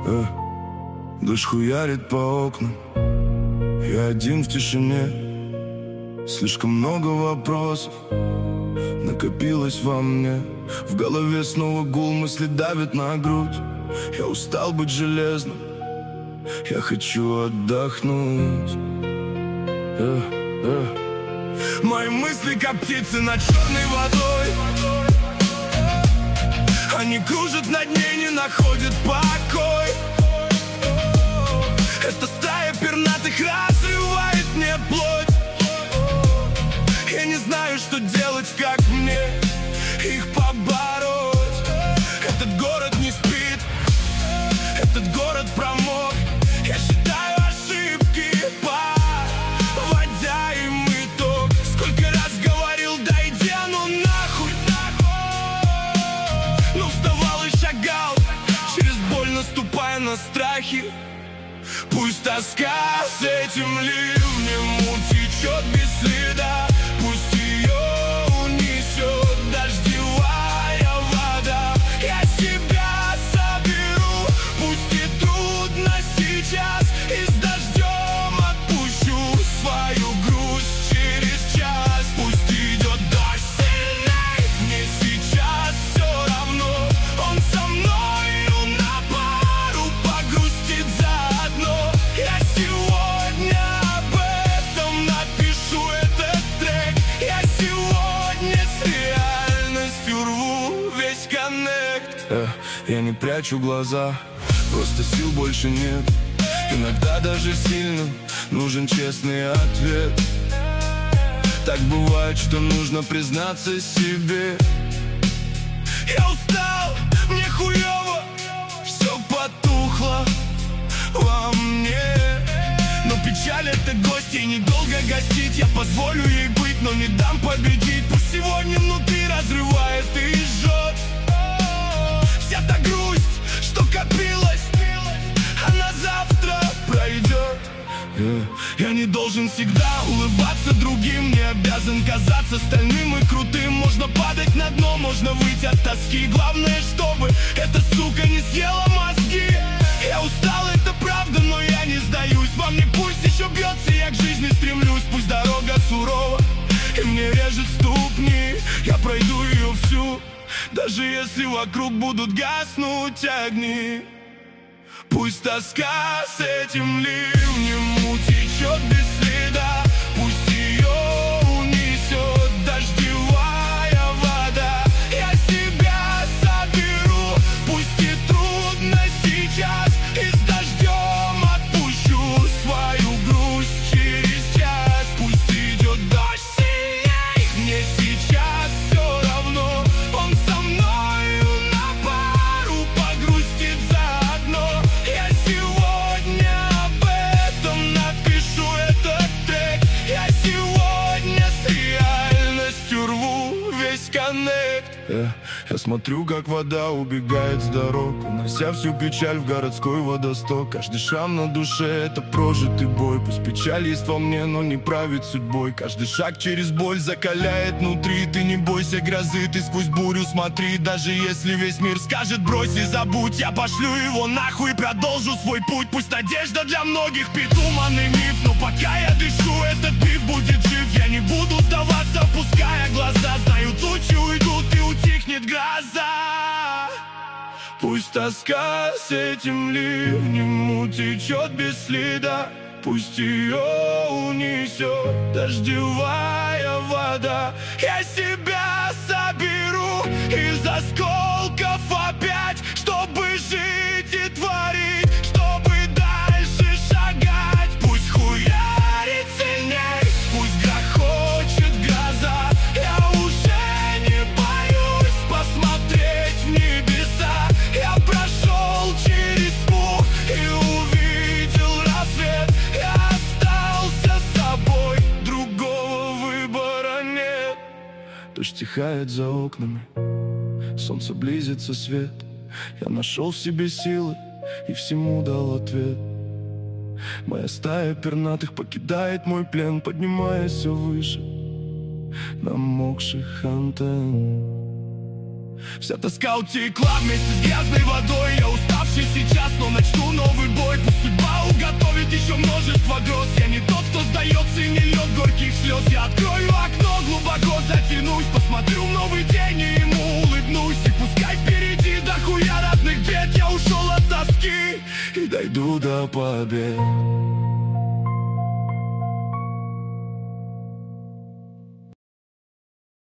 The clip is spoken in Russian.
Дождь хуярит по окнам, я один в тишине. Слишком много вопросов накопилось во мне. В голове снова гул, мысли давят на грудь. Я устал быть железным, я хочу отдохнуть. Мои мысли как птицы над черной водой. Они кружат над ней, не находят покой. Эта стая пернатых разрывает мне плоть. Я не знаю, что делать, как мне их побороть. Этот город не спит, этот город промок. Я считаю ошибки, подводя им итог. Сколько раз говорил, да иди оно нахуй. Но вставал и шагал, через боль наступая на страхи. Пусть тоска с этим ливнем утечет без следа. Пусть ее унесет дождевая вода. Я себя соберу, пусть и трудно сейчас. И с дождем отпущу свою грусть через час. Пусть идет дождь сильней, мне сейчас все равно. Он со мною на пару погрустит заодно. Я сегодня об этом напишу этот трек. Я сегодня с реальностью рву весь коннект. Я не прячу глаза, просто сил больше нет. Иногда даже сильным нужен честный ответ. Так бывает, что нужно признаться себе. Я устал, мне хуёво, все потухло во мне. Но печаль это гость, ей недолго гостить. Я позволю ей быть, но не дам победить. Пусть сегодня внутри разрывает и жжет. Вся та грусть, что копилась, она завтра пройдет. Я не должен всегда улыбаться другим, не обязан казаться стальным и крутым. Можно падать на дно, можно выйти от тоски. Главное, чтобы эта сука не съела мозги. Я устал, это правда, но я не сдаюсь. Во мне пульс еще бьется, я к жизни стремлюсь. Пусть дорога сурова и мне режет ступни, я пройду ее всю, даже если вокруг будут гаснуть огни. Пусть тоска с этим ливнем утечет без следа. Пусть ее унесет дождевая вода. Я себя соберу, пусть и трудно сейчас. И с дождем отпущу свою грусть через час. Пусть идет дождь сильней, мне сейчас все равно. Он со мною на пару погрустит заодно. Я сегодня об этом напишу этот трек. Я сегодня с реальностью рву весь коннект. Я смотрю, как вода убегает с дорог, унося всю печаль в городской водосток. Каждый шрам на душе — это прожитый бой. Пусть печаль есть во мне, но не правит судьбой. Каждый шаг через боль закаляет внутри. Ты не бойся грозы, ты сквозь бурю смотри. Даже если весь мир скажет брось и забудь, я пошлю его нахуй и продолжу свой путь. Пусть надежда для многих придуманный миф, но пока я дышу, этот миф будет жив. Я не буду сдаваться, опуская глаза. Знаю, тучи уйдут и утихнет гроза. Пусть тоска с этим ливнем утечет без следа. Пусть ее унесет дождевая вода. Я себя соберу из осколков опять, чтобы жить и творить, чтобы дальше шагать. Пусть хуярит сильней, пусть грохочет гроза. Я уже не боюсь посмотреть в небеса. Я прошел через тьму и увидел рассвет. Я остался собой, другого выбора нет. Дождь стихает за окнами, солнце близится, свет. Я нашел в себе силы и всему дал ответ. Моя стая пернатых покидает мой плен, поднимаясь все выше намокших антенн. Вся тоска утекла вместе с грязной водой. Я уставший сейчас, но начну новый бой. Пусть судьба уготовит еще множество гроз. Я не тот, кто сдается и не льет горьких слез. Я открою окно, глубоко затянусь, посмотрю в новый день и ему улыбнусь. И пускай впереди дохуя разных бед, я ушел от тоски и дойду до побед.